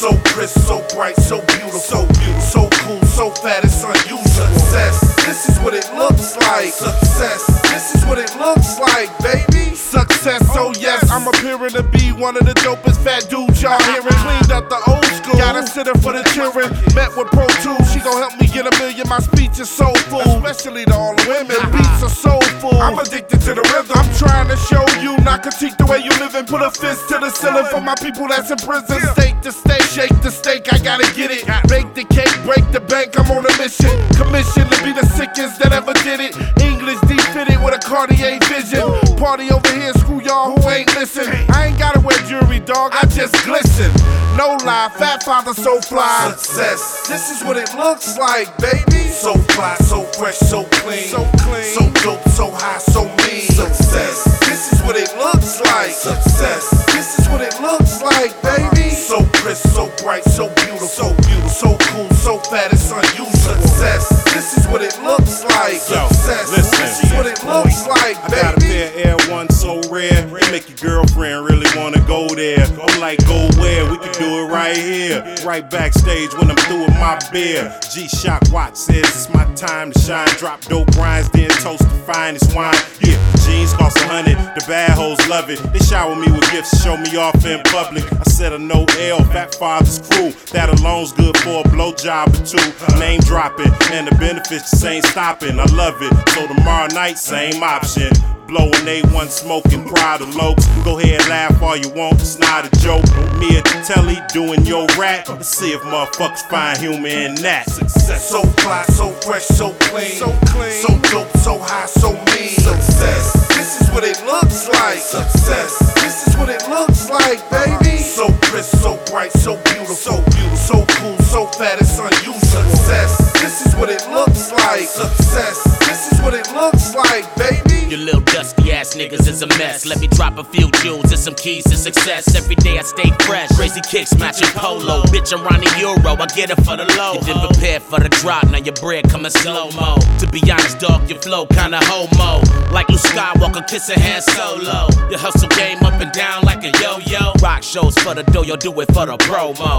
So crisp, so bright, so beautiful, so cool, so fat, it's unusual. Success, this is what it looks like. Success, this is what it looks like, baby. Success, oh yes, I'm appearing to be one of the dopest fat dudes y'all hearing. Cleaned up the old school, got a sitter for the children. Met with Pro Tools, she gon' help me get $1 million. My speech is soulful, especially to all the women. Beats are soulful, I'm addicted to the rhythm. I'm trying to show you, not critique the way you live and put a fist to the ceiling for my people that's in prison. Steak to steak, shake the steak, I gotta get it. Bake the cake, break the bank, I'm on a mission. Commissioned to be the sickest that ever did it. English deep fitted with a Cartier vision. Party over here, screw y'all who ain't listen. I ain't gotta wear jewelry, dog, I just glisten. No lie, fat father so fly. Success, this is what it looks like, baby. So fly, so fresh, so clean. So dope, so high, so mean. Success, this is what it looks like. Success, this is what it looks like, baby. So crisp, so bright, so beautiful, so cool, so fat, it's unusual. Success, this is what it looks like. Success, this is what it looks like, baby. I got a pair of Air One so rare, it make your girlfriend really wanna go there. I'm like, go where? We can do it right here, right backstage when I'm through with my beer. G-Shock Watch says it's my time to shine. Drop dope grinds, then toast the finest wine. Yeah, jeans cost 100, the bad hoes love it. They shower me with gifts, show me off in public. I said a no L, Fat Father's crew. That alone's good for a blowjob or two. Name dropping, and the benefits just ain't stopping. I love it, so tomorrow night, same option. Blowing A1 smoking Pride of Lokes. Go ahead, laugh all you want, it's not a joke. Me at the telly doing your rap. Let's see if motherfuckers find humor in that. Success, so fly, so fresh, so clean. So dope, so high, so mean. Success, this is what it looks like. Success, this is what it looks like, baby. So crisp, so bright, so beautiful, so cool, so fat, it's unusual. Success, this is what it looks like. Success, this is what it looks like, baby. You little dusty ass niggas is a mess. Let me drop a few jewels and some keys to success. Every day I stay fresh. Crazy kicks matching polo. Bitch, I'm running Euro. I get it for the low. You didn't prepare for the drop. Now your bread coming slow mo. To be honest, dog, your flow kinda homo. Like Luke Skywalker kissing Han Solo. Your hustle game up and down like a yo-yo. Rock shows for the dough, you'll do it for the promo.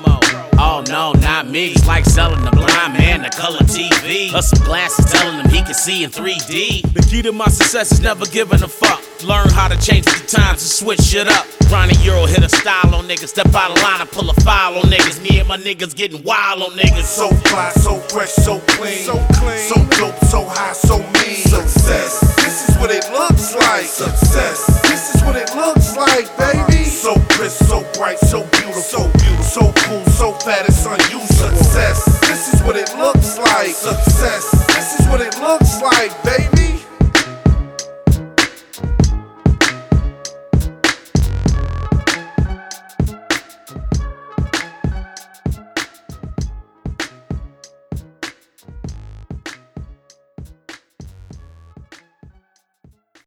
Oh no, not me. It's like selling the blind man the color TV. Or some glasses telling him he can see in 3D. The key to my success is never giving a fuck. Learn how to change with the times and switch shit up. Grinding Euro, hit a style on niggas. Step out of line and pull a file on niggas. Me and my niggas getting wild on niggas. So fly, so fresh, so clean. So dope, so high, so mean. Success, this is what it looks like. Success, this is what it looks like, baby. So crisp, so bright, so